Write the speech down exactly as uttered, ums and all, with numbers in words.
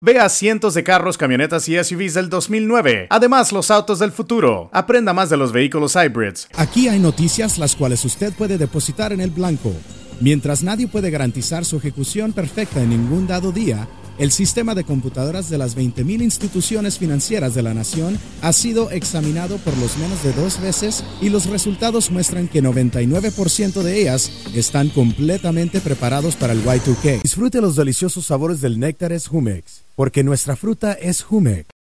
Vea cientos de carros, camionetas y S U Vs del dos mil nueve. Además, los autos del futuro. Aprenda más de los vehículos hybrids. Aquí hay noticias las cuales usted puede depositar en el blanco. Mientras nadie puede garantizar su ejecución perfecta en ningún dado día, el sistema de computadoras de las veinte mil instituciones financieras de la nación ha sido examinado por los menos de dos veces y los resultados muestran que noventa y nueve por ciento de ellas están completamente preparados para el Y dos K. Disfrute los deliciosos sabores del Néctares Jumex, porque nuestra fruta es Jumex.